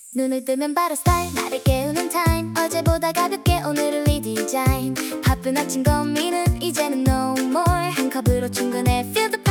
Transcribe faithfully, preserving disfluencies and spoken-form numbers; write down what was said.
눈을 뜨면 바로 스타일, 나를 깨우는 타임. 어제보다 가볍게 오늘을 리디자인. 바쁜 아침 거미는 이제는 no more. 한 컵으로 충분해 feel the